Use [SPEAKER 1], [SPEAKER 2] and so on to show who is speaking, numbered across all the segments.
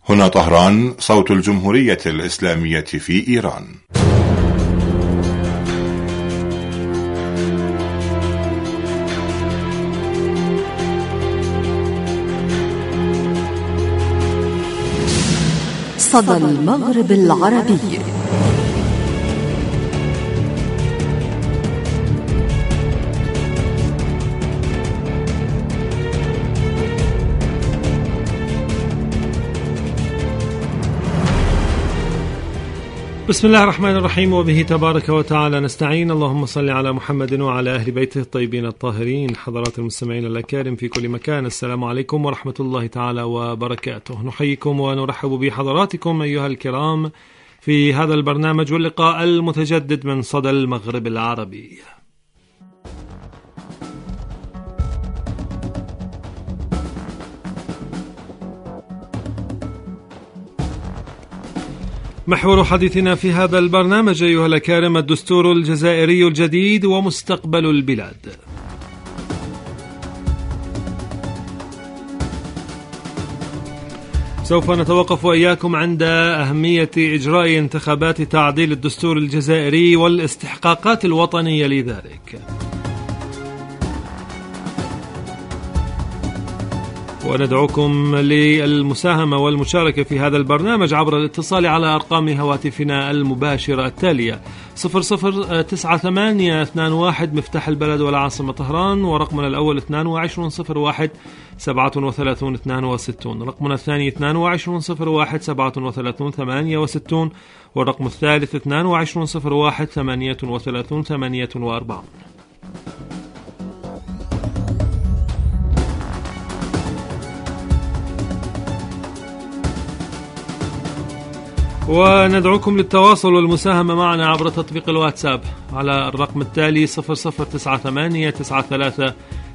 [SPEAKER 1] هنا طهران، صوت الجمهورية الإسلامية في إيران.
[SPEAKER 2] صدى المغرب العربي.
[SPEAKER 3] بسم الله الرحمن الرحيم، وبه تبارك وتعالى نستعين. اللهم صل على محمد وعلى أهل بيته الطيبين الطاهرين. حضرات المستمعين الأكارم في كل مكان، السلام عليكم ورحمة الله تعالى وبركاته. نحييكم ونرحب بحضراتكم أيها الكرام في هذا البرنامج واللقاء المتجدد من صدى المغرب العربي. محور حديثنا في هذا البرنامج أيها الأكارم الدستور الجزائري الجديد ومستقبل البلاد. سوف نتوقف وإياكم عند أهمية إجراء انتخابات تعديل الدستور الجزائري والاستحقاقات الوطنية لذلك، وندعوكم للمساهمة والمشاركة في هذا البرنامج عبر الاتصال على أرقام هواتفنا المباشرة التالية: 009821 مفتاح البلد والعاصمة طهران، ورقمنا الأول 2201 37 62، رقمنا الثاني 2201 37 68، والرقم الثالث 2201 38 48. وندعوكم للتواصل والمساهمة معنا عبر تطبيق الواتساب على الرقم التالي 009893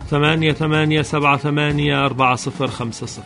[SPEAKER 3] 8878 4050.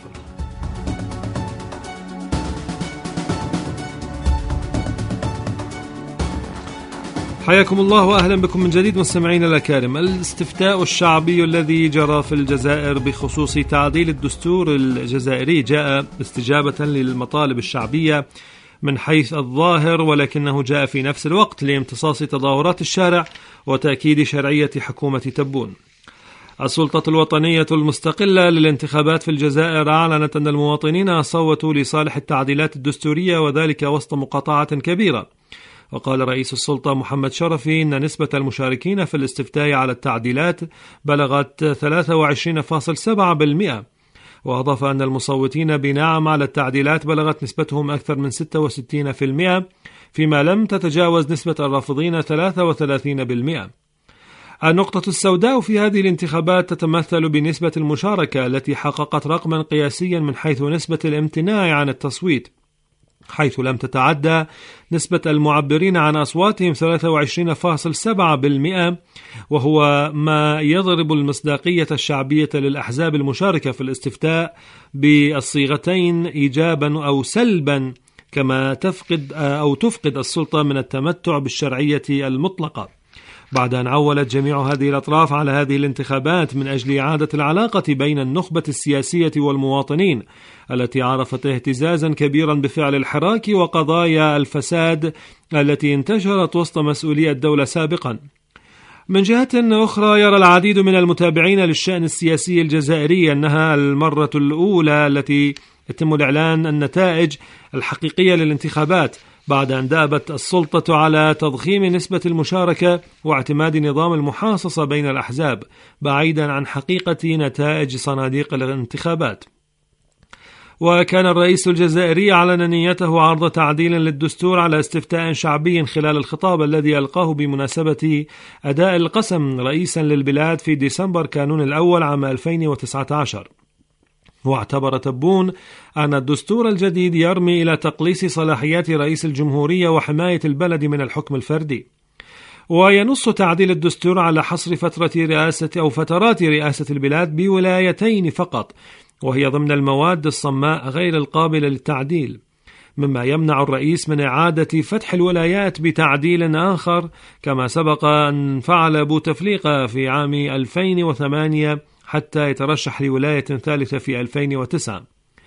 [SPEAKER 3] حياكم الله وأهلا بكم من جديد مستمعين الأكارم. الاستفتاء الشعبي الذي جرى في الجزائر بخصوص تعديل الدستور الجزائري جاء استجابة للمطالب الشعبية من حيث الظاهر، ولكنه جاء في نفس الوقت لامتصاص تظاهرات الشارع وتأكيد شرعية حكومة تبون. السلطة الوطنية المستقلة للانتخابات في الجزائر أعلنت أن المواطنين صوتوا لصالح التعديلات الدستورية، وذلك وسط مقاطعة كبيرة. وقال رئيس السلطة محمد شرفي أن نسبة المشاركين في الاستفتاء على التعديلات بلغت 23.7%، وأضاف أن المصوتين بنعم على التعديلات بلغت نسبتهم أكثر من 66%، فيما لم تتجاوز نسبة الرافضين 33%. النقطة السوداء في هذه الانتخابات تتمثل بنسبة المشاركة التي حققت رقما قياسيا من حيث نسبة الامتناع عن التصويت، حيث لم تتعدى نسبة المعبرين عن أصواتهم 23.7%، وهو ما يضرب المصداقية الشعبية للأحزاب المشاركة في الاستفتاء بالصيغتين إيجابا أو سلبا، كما تفقد السلطة من التمتع بالشرعية المطلقة. بعد أن عولت جميع هذه الأطراف على هذه الانتخابات من أجل إعادة العلاقة بين النخبة السياسية والمواطنين التي عرفت اهتزازا كبيرا بفعل الحراك وقضايا الفساد التي انتشرت وسط مسؤولي الدولة سابقا. من جهة أخرى، يرى العديد من المتابعين للشأن السياسي الجزائري أنها المرة الأولى التي يتم الإعلان النتائج الحقيقية للانتخابات بعد أن دابت السلطة على تضخيم نسبة المشاركة واعتماد نظام المحاصصة بين الأحزاب بعيدا عن حقيقة نتائج صناديق الانتخابات. وكان الرئيس الجزائري أعلن نيته عرض تعديل للدستور على استفتاء شعبي خلال الخطاب الذي ألقاه بمناسبة أداء القسم رئيسا للبلاد في ديسمبر كانون الأول عام 2019. واعتبر تبون أن الدستور الجديد يرمي إلى تقليص صلاحيات رئيس الجمهورية وحماية البلد من الحكم الفردي. وينص تعديل الدستور على حصر فترات رئاسة البلاد بولايتين فقط، وهي ضمن المواد الصماء غير القابلة للتعديل، مما يمنع الرئيس من إعادة فتح الولايات بتعديل آخر كما سبق أن فعل بوتفليقة في عام 2008 حتى يترشح لولاية ثالثة في 2009.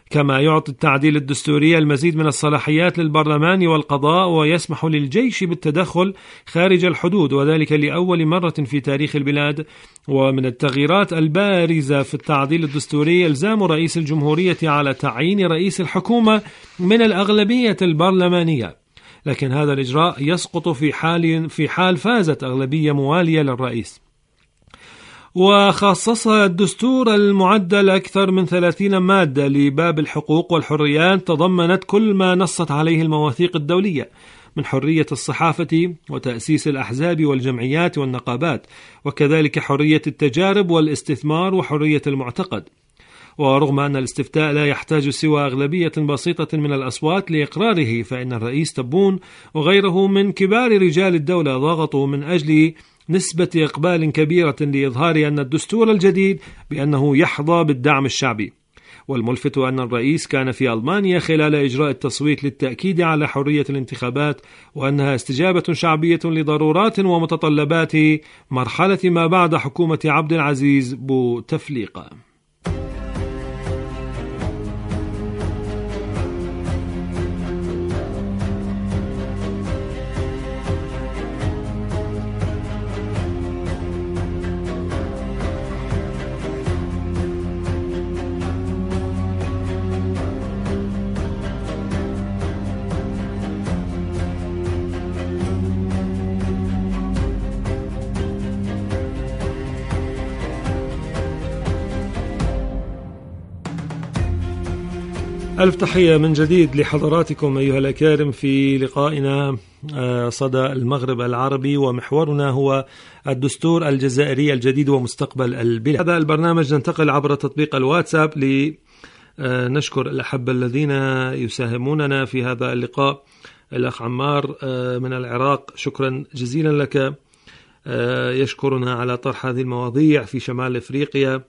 [SPEAKER 3] كما يعطي التعديل الدستوري المزيد من الصلاحيات للبرلمان والقضاء، ويسمح للجيش بالتدخل خارج الحدود، وذلك لأول مرة في تاريخ البلاد. ومن التغييرات البارزة في التعديل الدستوري إلزام رئيس الجمهورية على تعيين رئيس الحكومة من الأغلبية البرلمانية، لكن هذا الإجراء يسقط في حال فازت أغلبية موالية للرئيس. وخصص الدستور المعدل أكثر من 30 مادة لباب الحقوق والحريات تضمنت كل ما نصت عليه المواثيق الدولية من حرية الصحافة وتأسيس الأحزاب والجمعيات والنقابات، وكذلك حرية التجارب والاستثمار وحرية المعتقد. ورغم أن الاستفتاء لا يحتاج سوى أغلبية بسيطة من الأصوات لإقراره، فإن الرئيس تبون وغيره من كبار رجال الدولة ضغطوا من أجل نسبة إقبال كبيرة لإظهار أن الدستور الجديد بأنه يحظى بالدعم الشعبي. والملفت أن الرئيس كان في ألمانيا خلال إجراء التصويت للتأكيد على حرية الانتخابات، وأنها استجابة شعبية لضرورات ومتطلبات مرحلة ما بعد حكومة عبد العزيز بوتفليقة. ألف تحية من جديد لحضراتكم أيها الأكارم في لقائنا صدى المغرب العربي، ومحورنا هو الدستور الجزائري الجديد ومستقبل البلاد. هذا البرنامج ننتقل عبر تطبيق الواتساب لنشكر الأحبة الذين يساهموننا في هذا اللقاء. الأخ عمار من العراق، شكرا جزيلا لك، يشكرنا على طرح هذه المواضيع في شمال إفريقيا.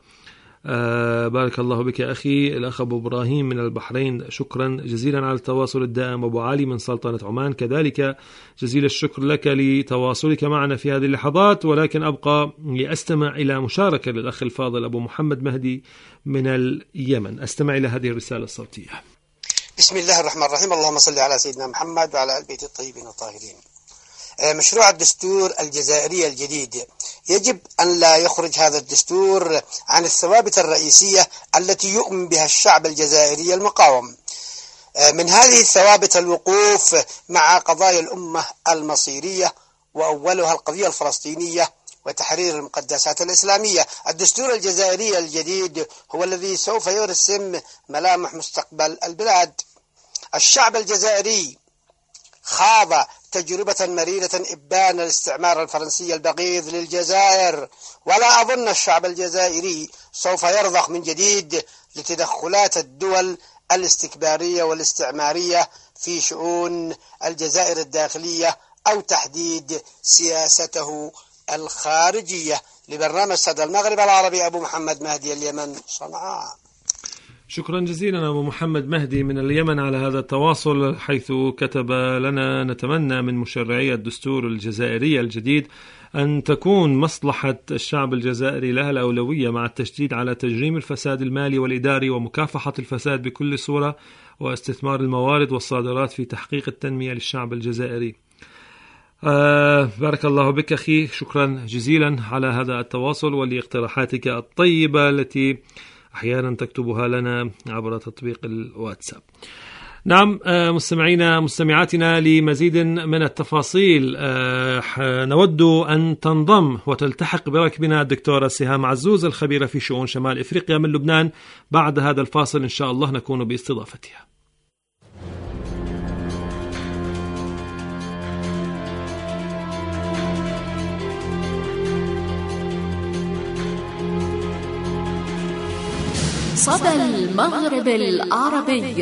[SPEAKER 3] بارك الله بك أخي. الأخ أبو إبراهيم من البحرين، شكرا جزيلا على التواصل الدائم. أبو علي من سلطنة عمان كذلك جزيل الشكر لك لتواصلك معنا في هذه اللحظات. ولكن أبقى لأستمع إلى مشاركة للأخ الفاضل أبو محمد مهدي من اليمن. أستمع إلى هذه الرسالة الصوتية.
[SPEAKER 4] بسم الله الرحمن الرحيم. اللهم صل على سيدنا محمد وعلى آل بيت الطيبين الطاهرين. مشروع الدستور الجزائري الجديد، يجب أن لا يخرج هذا الدستور عن الثوابت الرئيسية التي يؤمن بها الشعب الجزائري المقاوم. من هذه الثوابت الوقوف مع قضايا الأمة المصيرية، وأولها القضية الفلسطينية وتحرير المقدسات الإسلامية. الدستور الجزائري الجديد هو الذي سوف يرسم ملامح مستقبل البلاد. الشعب الجزائري خاض تجربة مريرة إبان الاستعمار الفرنسي البغيض للجزائر، ولا أظن الشعب الجزائري سوف يرضخ من جديد لتدخلات الدول الاستكبارية والاستعمارية في شؤون الجزائر الداخلية أو تحديد سياسته الخارجية. لبرنامج صدى المغرب العربي، أبو محمد مهدي، اليمن، صنعاء.
[SPEAKER 3] شكرا جزيلا أبو محمد مهدي من اليمن على هذا التواصل، حيث كتب لنا: نتمنى من مشرعي الدستور الجزائري الجديد أن تكون مصلحة الشعب الجزائري لها الأولوية، مع التشديد على تجريم الفساد المالي والإداري ومكافحة الفساد بكل صورة، واستثمار الموارد والصادرات في تحقيق التنمية للشعب الجزائري. بارك الله بك أخي، شكرا جزيلا على هذا التواصل ولاقتراحاتك الطيبة التي أحيانا تكتبها لنا عبر تطبيق الواتساب. نعم مستمعينا مستمعاتنا، لمزيد من التفاصيل نود أن تنضم وتلتحق بركبنا الدكتورة سهام عزوز الخبيرة في شؤون شمال إفريقيا من لبنان. بعد هذا الفاصل إن شاء الله نكون باستضافتها.
[SPEAKER 2] صدى المغرب العربي،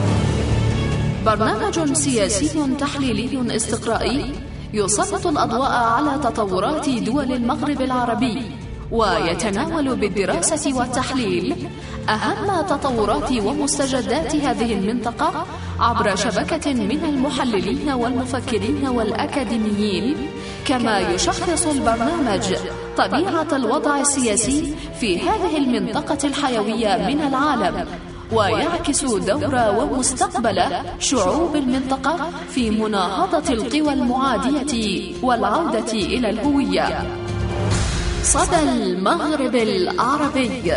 [SPEAKER 2] برنامج سياسي تحليلي استقرائي يسلط الأضواء على تطورات دول المغرب العربي، ويتناول بالدراسة والتحليل أهم تطورات ومستجدات هذه المنطقة عبر شبكة من المحللين والمفكرين والأكاديميين. كما يشخص البرنامج طبيعة الوضع السياسي في هذه المنطقة الحيوية من العالم، ويعكس دور ومستقبل شعوب المنطقة في مناهضة القوى المعادية والعودة إلى الهوية. صدى المغرب العربي.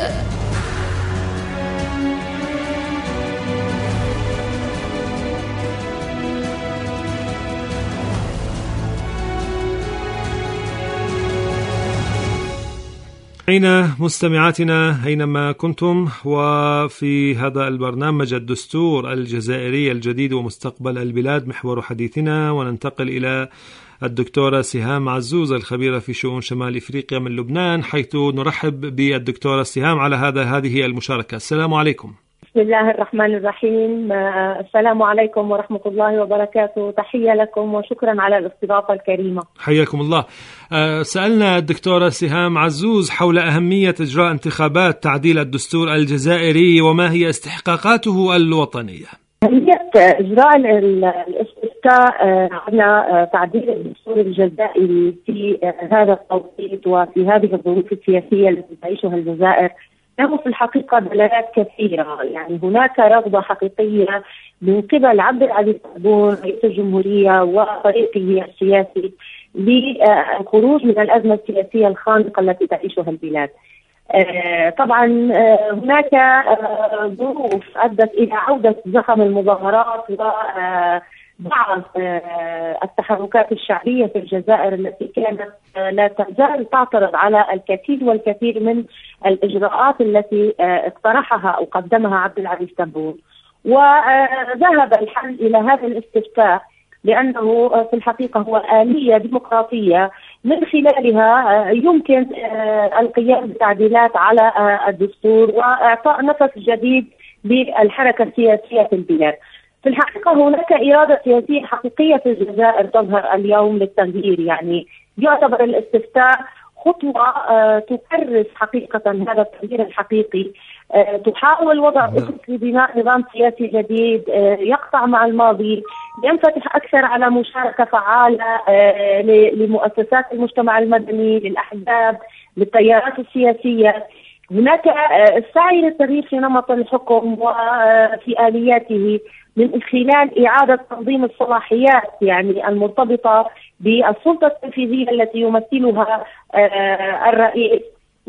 [SPEAKER 3] أين مستمعاتنا أينما كنتم، وفي هذا البرنامج الدستور الجزائري الجديد ومستقبل البلاد محور حديثنا، وننتقل إلى الدكتورة سهام عزوز الخبيرة في شؤون شمال إفريقيا من لبنان، حيث نرحب بالدكتورة سهام على هذه المشاركة. السلام عليكم.
[SPEAKER 5] بسم الله الرحمن الرحيم. السلام عليكم ورحمة الله وبركاته. تحية لكم وشكرا على الاستضافة الكريمة.
[SPEAKER 3] حياكم الله. سألنا الدكتورة سهام عزوز حول أهمية إجراء انتخابات تعديل الدستور الجزائري وما هي استحقاقاته الوطنية.
[SPEAKER 5] أهمية إجراء الاستفتاء على تعديل الدستور الجزائري في هذا التوقيت وفي هذه الظروف السياسية التي تعيشها الجزائر له في الحقيقة دلالات كثيرة. يعني هناك رغبة حقيقية من قبل عبد العزيز تبون رئيس الجمهورية وفريقه السياسي للخروج من الأزمة السياسية الخانقة التي تعيشها البلاد. طبعا هناك ظروف أدت إلى عودة زخم المظاهرات وبعض التحركات الشعبية في الجزائر التي كانت لا تزال تعترض على الكثير والكثير من الإجراءات التي اقترحها أو قدمها عبد العزيز تبون. وذهب الحل إلى هذا الاستفتاء لأنه في الحقيقة هو آلية ديمقراطية من خلالها يمكن القيام بتعديلات على الدستور وإعطاء نفس جديد للحركة السياسية في البلاد. في الحقيقة هناك إرادة سياسية حقيقية في الجزائر تظهر اليوم للتغيير. يعني يعتبر الاستفتاء خطوة تكرس حقيقة هذا التغيير الحقيقي، تحاول وضع أسس لبناء نظام سياسي جديد يقطع مع الماضي، ينفتح أكثر على مشاركة فعالة لمؤسسات المجتمع المدني، للأحزاب، للتيارات السياسية. هناك السعي للتغيير في نمط الحكم وفي آلياته من خلال إعادة تنظيم الصلاحيات يعني المرتبطة بالسلطة التنفيذية التي يمثلها الرئيس،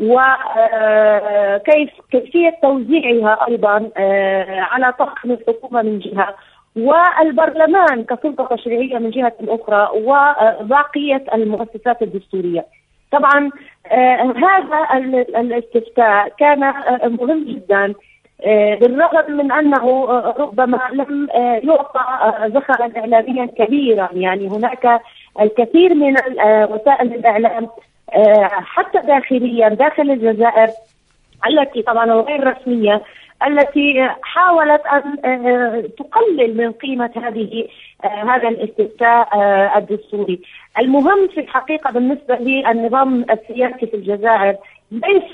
[SPEAKER 5] وكيفية توزيعها أيضا على طاقم الحكومة من جهة والبرلمان كسلطة تشريعية من جهة أخرى وبقية المؤسسات الدستورية. طبعا هذا الاستفتاء كان مهم جدا بالرغم من أنه ربما لم يعطى زخما إعلاميا كبيرا. يعني هناك الكثير من وسائل الإعلام حتى داخليا داخل الجزائر التي طبعا غير رسمية التي حاولت أن تقلل من قيمة هذا الاستفتاء الدستوري. المهم في الحقيقة بالنسبة للنظام السياسي في الجزائر ليس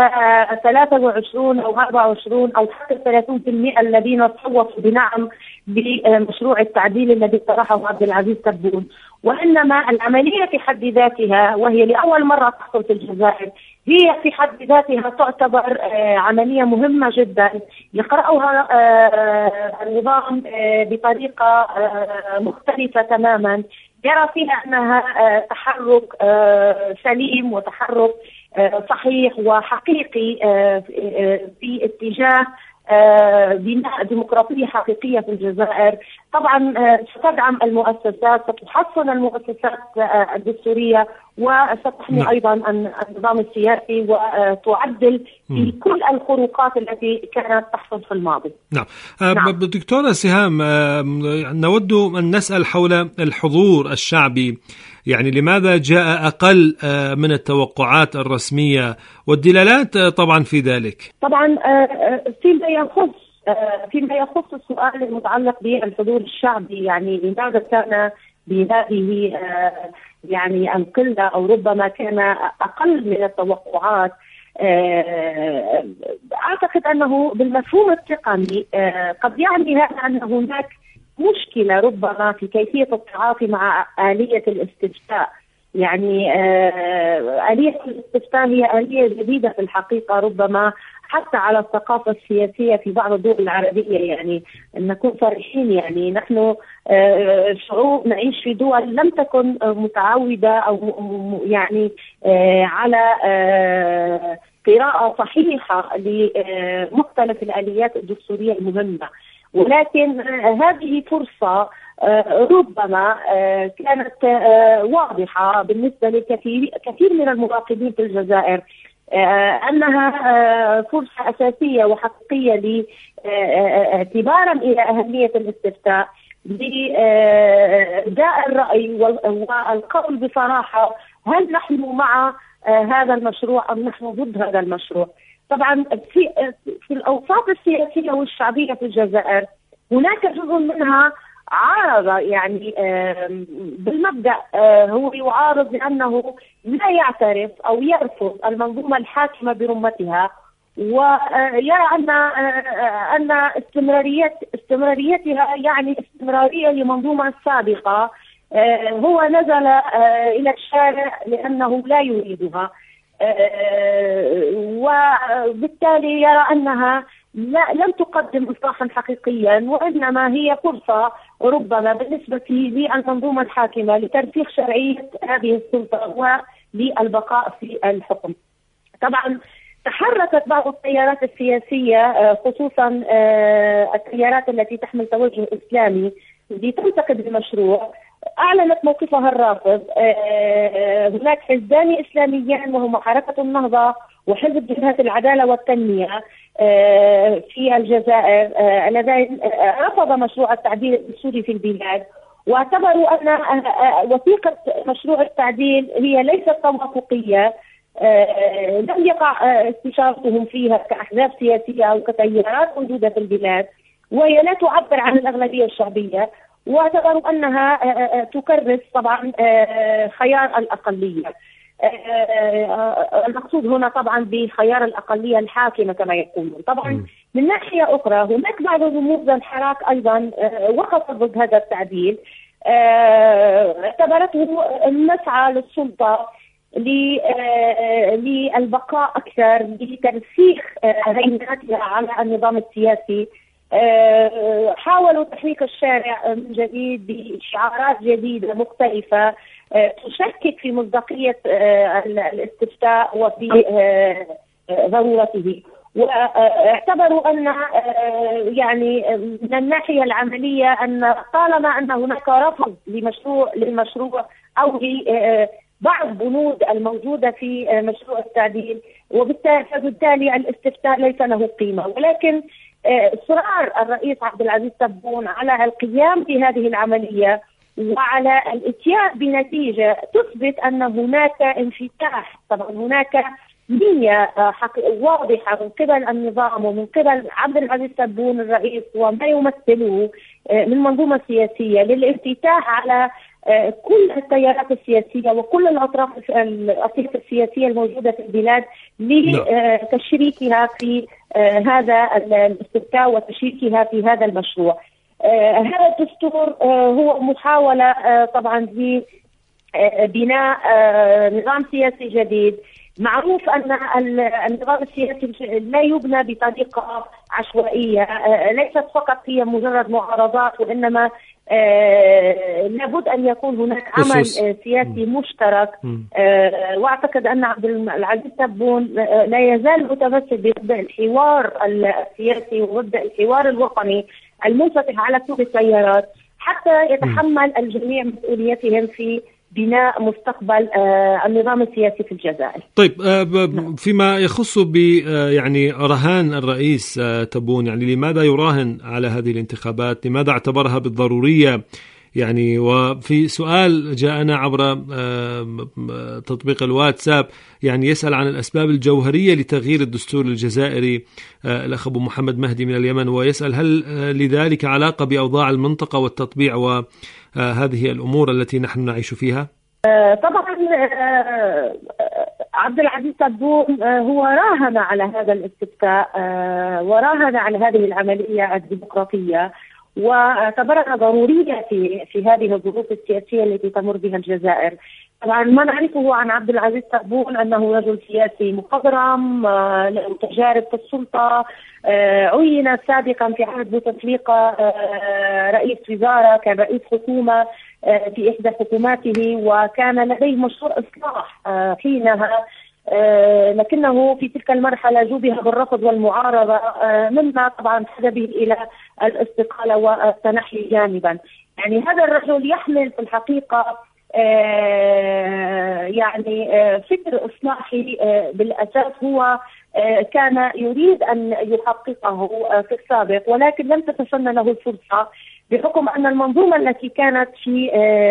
[SPEAKER 5] 23 أو 24 أو حتى 30% الذين صوتوا بنعم بمشروع التعديل الذي طرحه عبد العزيز تبون، وإنما العملية في حد ذاتها وهي لأول مرة تحصل في الجزائر هي في حد ذاتها تعتبر عملية مهمة جدا يقرأها النظام بطريقة مختلفة تماما، يرى فيها أنها تحرك سليم وتحرك صحيح وحقيقي في اتجاه بناء ديمقراطية حقيقية في الجزائر. طبعا ستدعم المؤسسات، ستحسن المؤسسات الدستورية وستحمي أيضا النظام السياسي وتعدل في كل الخروقات التي كانت تحصل في الماضي.
[SPEAKER 3] نعم. دكتورة سهام، نود أن نسأل حول الحضور الشعبي. يعني لماذا جاء أقل من التوقعات الرسمية والدلالات طبعا في ذلك؟
[SPEAKER 5] طبعا فيما يخص السؤال المتعلق بالحضور الشعبي، يعني لماذا كان بهذه يعني القلة أو ربما كان أقل من التوقعات؟ أعتقد أنه بالمفهوم التقني قد يعني هذا أن هناك مشكلة ربما في كيفية التعاطي مع آلية الاستفتاء. يعني آلية الاستفتاء هي آلية جديدة في الحقيقة، ربما حتى على الثقافة السياسية في بعض الدول العربية. يعني نكون صريحين، يعني نحن شعوب نعيش في دول لم تكن متعودة أو يعني على قراءة صحيحة لمختلف الآليات الدستورية المهمة، ولكن هذه فرصة ربما كانت واضحة بالنسبة لكثير من المراقبين في الجزائر، أنها فرصة أساسية وحقيقية اعتبارا إلى أهمية الاستفتاء لإبداء الرأي والقول بصراحة هل نحن مع هذا المشروع أم نحن ضد هذا المشروع. طبعا في الأوساط السياسية والشعبية في الجزائر هناك جزء منها عارض، يعني بالمبدأ هو يعارض لأنه لا يعترف أو يرفض المنظومة الحاكمة برمتها، ويرى أن استمراريتها يعني استمرارية لمنظومة سابقة هو نزل إلى الشارع لأنه لا يريدها، وبالتالي يرى أنها لم تقدم إصلاحا حقيقيا، وإنما هي فرصة ربما بالنسبة للمنظومة الحاكمة لترسيخ شرعية هذه السلطة وللبقاء في الحكم. طبعا تحركت بعض التيارات السياسية خصوصا التيارات التي تحمل توجه إسلامي لتنتقد المشروع، أعلنت موقفها الرافض. هناك حزبان إسلاميان وهما حركة النهضة وحزب جبهة العدالة والتنمية في الجزائر اللذين رفض مشروع التعديل الدستوري في البلاد، واعتبروا أن وثيقة مشروع التعديل هي ليست توافقية، لم يقع استشارتهم فيها كأحزاب سياسية أو كتيارات موجودة في البلاد، وهي لا تعبر عن الأغلبية الشعبية، واعتبروا أنها تكرس طبعا خيار الأقلية. المقصود هنا طبعا بخيار الأقلية الحاكمة كما يقولون. طبعا من ناحية أخرى هناك بعض رموز الحراك أيضا وقفت ضد هذا التعديل، اعتبرته مسعى للسلطة للبقاء أكثر، لترسيخ هيمنتها على النظام السياسي. حاولوا تحريك الشارع من جديد بشعارات جديدة مختلفة تشكك في مصداقية الاستفتاء وفي ضرورته، واعتبروا أن يعني من الناحية العملية أن طالما أن هناك رفض للمشروع أو بعض بنود الموجودة في مشروع التعديل، وبالتالي الاستفتاء ليس له قيمة. ولكن إصرار الرئيس عبد العزيز تبون على القيام بهذه العملية وعلى الاتيان بنتيجة تثبت أن هناك انفتاح، طبعا هناك نية واضحة من قبل النظام ومن قبل عبد العزيز تبون الرئيس وما يمثله من منظومة سياسية للانفتاح على كل التيارات السياسية وكل الأطراف السياسية الموجودة في البلاد لتشريكها في هذا الاستفتاء وتشريكها في هذا المشروع. هذا الدستور هو محاولة طبعا لبناء نظام سياسي جديد. معروف أن النظام السياسي لا يبنى بطريقة عشوائية، ليست فقط هي مجرد معارضات، وإنما لابد أن يكون هناك عمل سياسي مشترك. واعتقد أن عبد العزيز تبون لا يزال متمسك بمبدأ الحوار السياسي ومبدأ الحوار الوطني المنفتح على كل التيارات حتى يتحمل الجميع مسؤوليتهم في بناء مستقبل النظام السياسي في الجزائر.
[SPEAKER 3] طيب، فيما يخص يعني رهان الرئيس تبون، يعني لماذا يراهن على هذه الانتخابات؟ لماذا اعتبرها بالضرورية؟ يعني وفي سؤال جاءنا عبر تطبيق الواتساب يعني يسأل عن الأسباب الجوهرية لتغيير الدستور الجزائري الأخ أبو محمد مهدي من اليمن، ويسأل هل لذلك علاقة بأوضاع المنطقة والتطبيع وهذه الأمور التي نحن نعيش فيها؟
[SPEAKER 5] طبعا عبد العزيز تبون هو راهن على هذا الاستفتاء وراهن على هذه العملية الديمقراطية، واعتبرها ضرورية في هذه الظروف السياسية التي تمر بها الجزائر. طبعا ما نعرفه عن عبد العزيز تبون أنه رجل سياسي مخضرم له تجارب في السلطة، عين سابقا في عهد بوتفليقة رئيس وزارة، كان رئيس حكومة في إحدى حكوماته، وكان لديه مشروع إصلاح حينها، لكنه في تلك المرحلة جوبه بالرفض والمعارضة، مما طبعا ادى به إلى الاستقالة والتنحي جانبا. يعني هذا الرجل يحمل في الحقيقة يعني فكر إصلاحي بالأساس، هو كان يريد أن يحققه في السابق، ولكن لم تتسنى له الفرصة بحكم أن المنظومة التي كانت في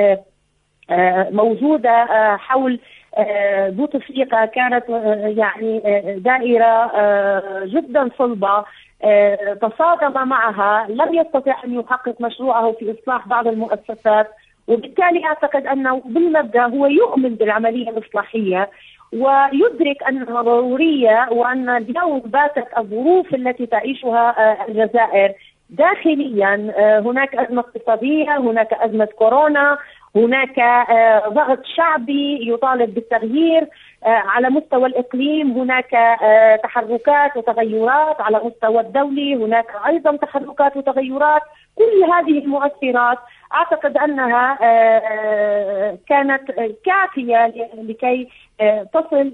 [SPEAKER 5] موجودة حول بوتفليقة كانت يعني دائرة جدا صلبة، تصادم معها، لم يستطع أن يحقق مشروعه في إصلاح بعض المؤسسات، وبالتالي أعتقد أنه بالمبدأ هو يؤمن بالعملية الإصلاحية ويدرك أنها ضرورية، وأن اليوم باتت الظروف التي تعيشها الجزائر داخليا، هناك أزمة اقتصادية، هناك أزمة كورونا، هناك ضغط شعبي يطالب بالتغيير على مستوى الإقليم، هناك تحركات وتغيرات على مستوى الدولي، هناك أيضا تحركات وتغيرات. كل هذه المؤثرات أعتقد أنها كانت كافية لكي تصل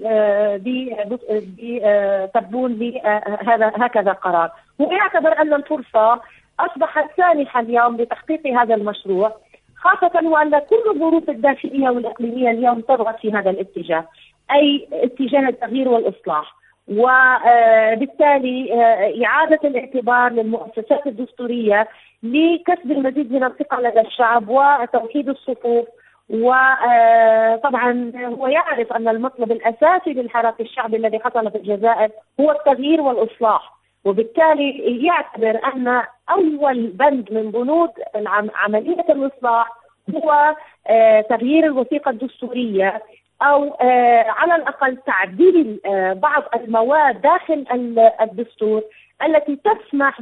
[SPEAKER 5] بتبون لهكذا قرار. ويعتبر أن الفرصة أصبحت سانحة اليوم لتحقيق هذا المشروع، خاصة وأن كل الظروف الداخلية والإقليمية اليوم تضغط في هذا الاتجاه، أي اتجاه التغيير والإصلاح، وبالتالي إعادة الاعتبار للمؤسسات الدستورية لكسب المزيد من الثقة لدى الشعب وتوحيد الصفوف. وطبعا هو يعرف أن المطلب الأساسي للحراك الشعبي الذي حصل في الجزائر هو التغيير والإصلاح، وبالتالي يعتبر أن أول بند من بنود عملية الإصلاح هو تغيير الوثيقة الدستورية، أو على الأقل تعديل بعض المواد داخل الدستور التي تسمح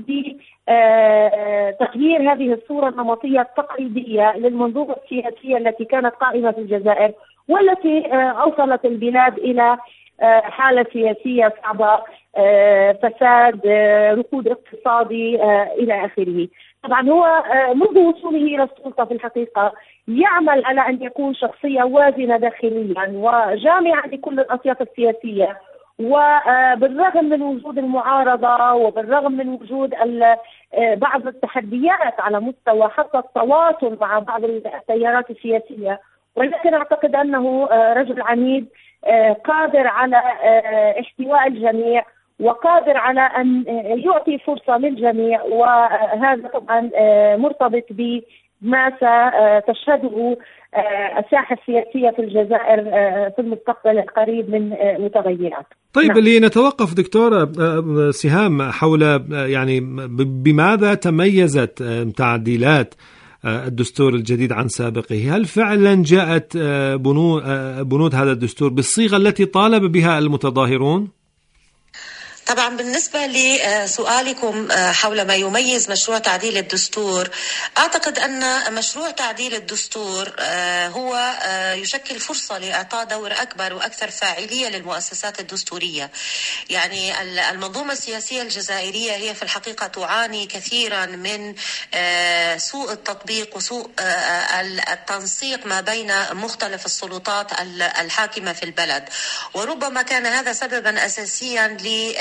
[SPEAKER 5] بتغيير هذه الصورة النمطية التقليدية للمنظومة السياسية التي كانت قائمة في الجزائر، والتي أوصلت البلاد إلى حالة سياسية صعبة، فساد، ركود اقتصادي إلى آخره. طبعا هو منذ وصوله إلى السلطة في الحقيقة يعمل على أن يكون شخصية وازنة داخليا وجامعة لكل الأطياف السياسية، وبالرغم من وجود المعارضة وبالرغم من وجود بعض التحديات على مستوى حتى التواصل مع بعض التيارات السياسية، ولكن أعتقد أنه رجل عنيد قادر على احتواء الجميع وقادر على أن يعطي فرصة للجميع، وهذا طبعا مرتبط بما ستشهده الساحة السياسية في الجزائر في المستقبل القريب من متغيرات.
[SPEAKER 3] طيب، لنتوقف دكتورة سهام حول يعني بماذا تميزت تعديلات الدستور الجديد عن سابقه؟ هل فعلا جاءت بنود هذا الدستور بالصيغة التي طالب بها المتظاهرون؟
[SPEAKER 6] طبعا بالنسبة لسؤالكم حول ما يميز مشروع تعديل الدستور، أعتقد أن مشروع تعديل الدستور هو يشكل فرصة لإعطاء دور أكبر وأكثر فاعلية للمؤسسات الدستورية. يعني المنظومة السياسية الجزائرية هي في الحقيقة تعاني كثيرا من سوء التطبيق وسوء التنسيق ما بين مختلف السلطات الحاكمة في البلد، وربما كان هذا سببا أساسيا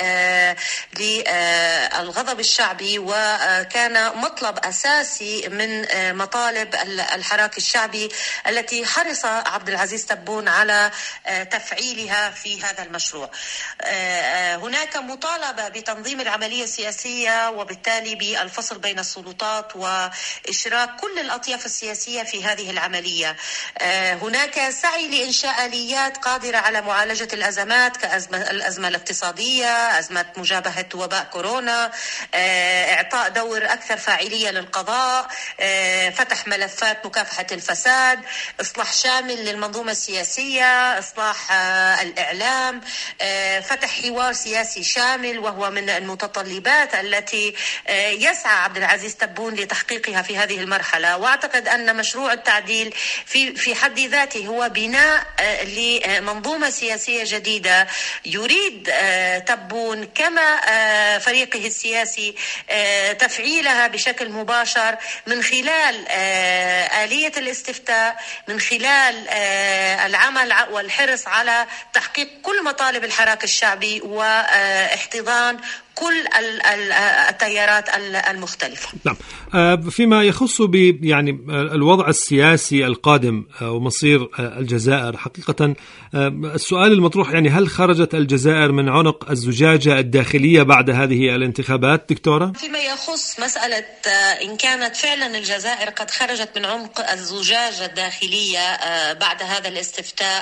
[SPEAKER 6] للغضب الشعبي، وكان مطلب أساسي من مطالب الحراك الشعبي التي حرص عبد العزيز تبون على تفعيلها في هذا المشروع. هناك مطالبة بتنظيم العملية السياسية وبالتالي بالفصل بين السلطات وإشراك كل الأطياف السياسية في هذه العملية. هناك سعي لإنشاء آليات قادرة على معالجة الأزمات كالأزمة الاقتصادية، أزمة أزمة مجابهة وباء كورونا، إعطاء دور أكثر فاعلية للقضاء، فتح ملفات مكافحة الفساد، إصلاح شامل للمنظومة السياسية، إصلاح الإعلام، فتح حوار سياسي شامل، وهو من المتطلبات التي يسعى عبد العزيز تبون لتحقيقها في هذه المرحلة. وأعتقد أن مشروع التعديل في حد ذاته هو بناء لمنظومة سياسية جديدة يريد تبون كما فريقه السياسي تفعيلها بشكل مباشر من خلال آلية الاستفتاء، من خلال العمل والحرص على تحقيق كل مطالب الحراك الشعبي واحتضان كل التيارات المختلفة.
[SPEAKER 3] نعم. فيما يخص يعني الوضع السياسي القادم ومصير الجزائر، حقيقة السؤال المطروح يعني هل خرجت الجزائر من عنق الزجاجة الداخلية بعد هذه الانتخابات دكتورة؟
[SPEAKER 6] فيما يخص مسألة إن كانت فعلا الجزائر قد خرجت من عنق الزجاجة الداخلية بعد هذا الاستفتاء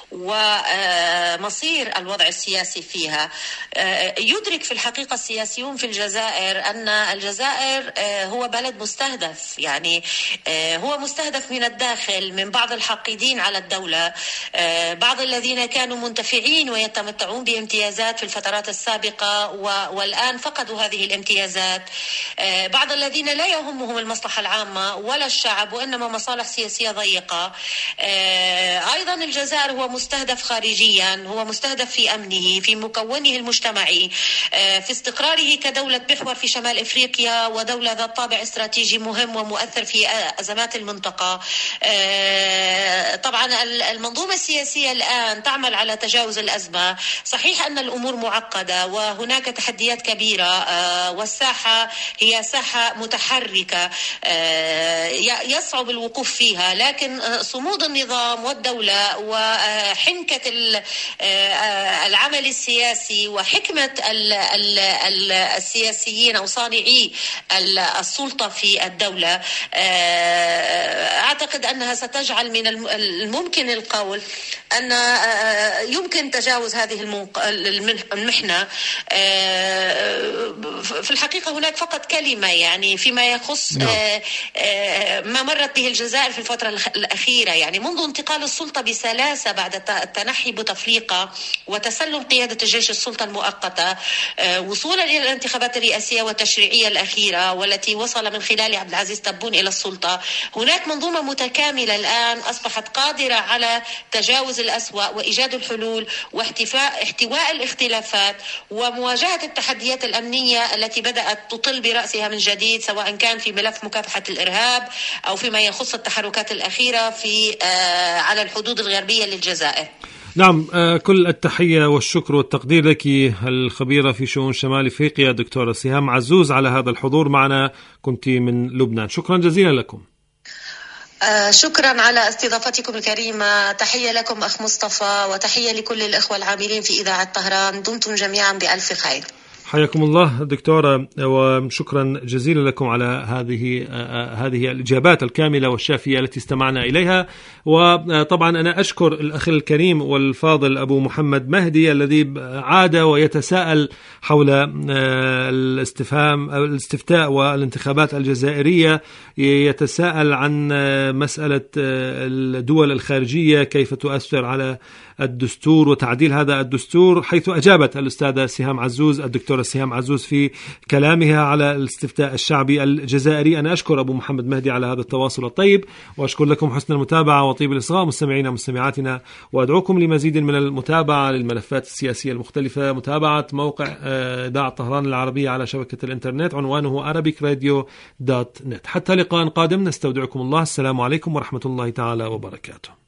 [SPEAKER 6] ومصير الوضع السياسي فيها، يدرك في الحقيقة السياسيون في الجزائر أن الجزائر هو بلد مستهدف، يعني هو مستهدف من الداخل من بعض الحاقدين على الدولة، بعض الذين كانوا منتفعين ويتمتعون بامتيازات في الفترات السابقة والآن فقدوا هذه الامتيازات، بعض الذين لا يهمهم المصلحة العامة ولا الشعب وإنما مصالح سياسية ضيقة. أيضا الجزائر هو مستهدف خارجيا، هو مستهدف في أمنه، في مكونه المجتمعي، في استقراره كدولة محور في شمال إفريقيا ودولة ذات طابع استراتيجي مهم ومؤثر في أزمات المنطقة. طبعا المنظومة السياسية الآن تعمل على تجاوز الأزمة. صحيح أن الأمور معقدة وهناك تحديات كبيرة والساحة هي ساحة متحركة يصعب الوقوف فيها، لكن صمود النظام والدولة وحنكة العمل السياسي وحكمة السياسيين أو صانعي السلطة في الدولة أعتقد أنها ستجعل من الممكن القول أن يمكن تجاوز هذه المحنة. في الحقيقة هناك فقط كلمة يعني فيما يخص ما مرت به الجزائر في الفترة الأخيرة، يعني منذ انتقال السلطة بسلاسة بعد التنحي بوتفليقة وتسلم قيادة الجيش السلطة المؤقتة، وصولا إلى الانتخابات الرئاسية والتشريعية الأخيرة والتي وصل من خلال عبد العزيز تبون إلى السلطة، هناك منظومة متكاملة الآن أصبحت قادرة على تجاوز الأسوأ وإيجاد الحلول واحتواء الاختلافات ومواجهة التحديات الأمنية التي بدأت تطل برأسها من جديد، سواء كان في ملف مكافحة الإرهاب أو فيما يخص التحركات الأخيرة على الحدود الغربية للجزائر.
[SPEAKER 3] نعم، كل التحية والشكر والتقدير لك الخبيرة في شؤون شمال إفريقيا دكتورة سهام عزوز على هذا الحضور معنا، كنت من لبنان. شكرا جزيلا لكم.
[SPEAKER 6] شكرا على استضافتكم الكريمة. تحية لكم أخ مصطفى وتحية لكل الإخوة العاملين في إذاعة طهران. دمتم جميعا بألف خير.
[SPEAKER 3] حياكم الله دكتورة، وشكرا جزيلا لكم على هذه الإجابات الكاملة والشافية التي استمعنا إليها. وطبعا أنا أشكر الأخ الكريم والفاضل أبو محمد مهدي الذي عاد ويتساءل حول الاستفتاء والانتخابات الجزائرية، يتساءل عن مسألة الدول الخارجية كيف تؤثر على الدستور وتعديل هذا الدستور، حيث أجابت الأستاذة سهام عزوز الدكتورة سهام عزوز في كلامها على الاستفتاء الشعبي الجزائري. أنا أشكر أبو محمد مهدي على هذا التواصل الطيب، وأشكر لكم حسن المتابعة وطيب الإصغاء مستمعينا ومستمعاتنا، وأدعوكم لمزيد من المتابعة للملفات السياسية المختلفة. متابعة موقع إذاعة طهران العربية على شبكة الإنترنت، عنوانه arabicradio.net. حتى لقاء قادم نستودعكم الله. السلام عليكم ورحمة الله تعالى وبركاته.